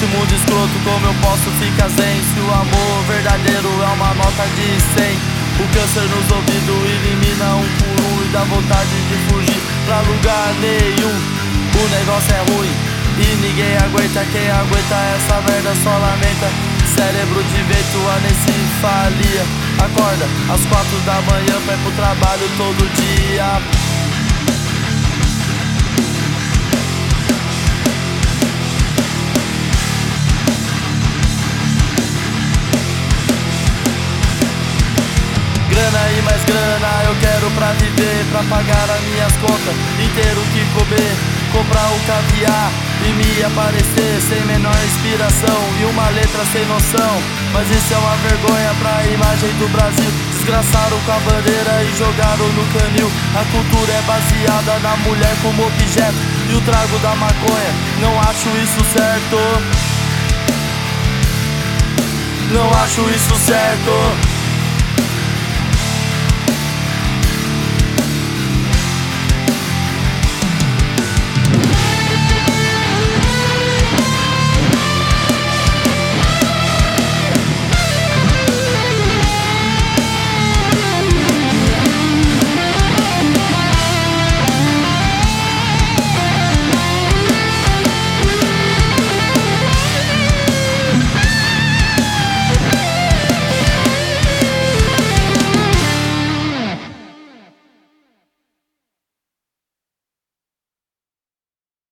Nesse mundo escroto, como eu posso ficar zen? Se o amor verdadeiro é uma nota de 100. O câncer nos ouvidos elimina um por um e dá vontade de fugir pra lugar nenhum. O negócio é ruim e ninguém aguenta. Quem aguenta essa merda só lamenta. Cérebro de vento, anencefalia. Acorda às 4 da manhã pra ir pro trabalho todo dia. Grana e mais grana eu quero pra viver, pra pagar as minhas contas e ter o que comer, comprar o caviar e me aparecer sem menor inspiração e uma letra sem noção. Mas isso é uma vergonha pra imagem do Brasil. Desgraçaram com a bandeira e jogaram no canil. A cultura é baseada na mulher como objeto e o trago da maconha. Não acho isso certo. Não acho isso certo.